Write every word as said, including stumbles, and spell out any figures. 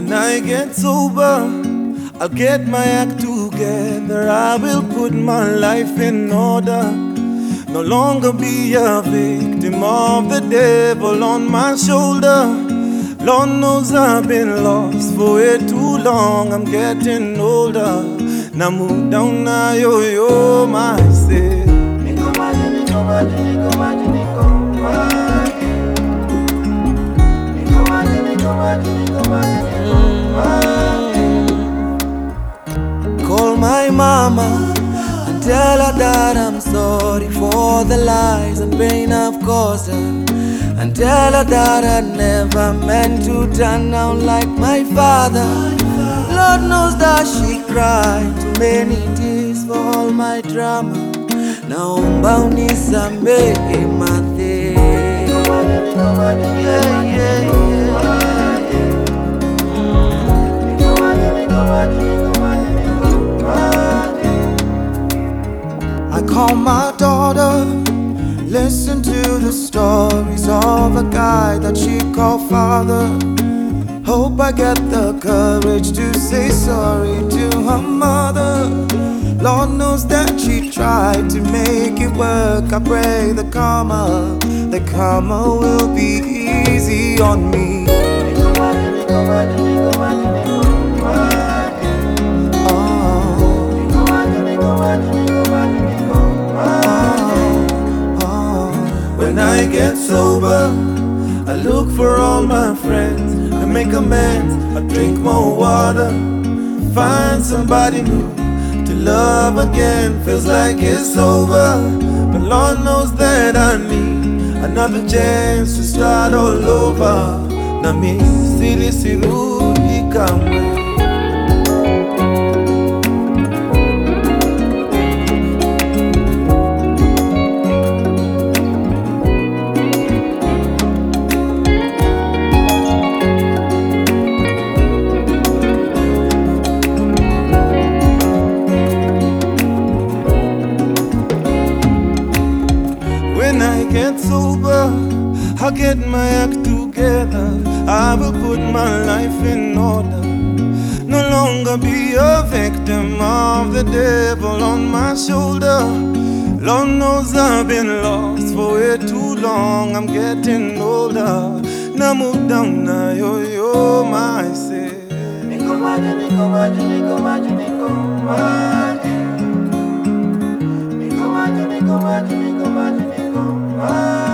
When I get sober, I'll get my act together. I will put my life in order. No longer be a victim of the devil on my shoulder. Lord knows I've been lost for way too long. I'm getting older. Now move down now, yo yo, my say. Nico maji, Nico maji, Nico maji, Nico maji. Nico maji, Nico maji, Nico maji, Nico maji. Call my mama and tell her that I'm sorry for the lies and pain I've caused her. And tell her that I never meant to turn out like my father. Lord knows that she cried too many tears for all my drama. Now bound is a my thing. Yeah, yeah, yeah. I call my daughter, listen to the stories of a guy that she called father. Hope I get the courage to say sorry to her mother. Lord knows that she tried to make it work. I pray the karma, the karma will be easy on me. When I get sober, I look for all my friends. I make amends, I drink more water. Find somebody new to love again. Feels like it's over, but Lord knows that I need another chance to start all over. Na mi sili sirudi kamwe. When I get sober, I'll get my act together. I will put my life in order. No longer be a victim of the devil on my shoulder. Lord knows I've been lost for way too long. I'm getting older. Now move down now, yo yo, my say. Nico maji, Nico maji, Nico maji, Nico maji. Nico maji, Nico maji, Nico maji, Nico maji.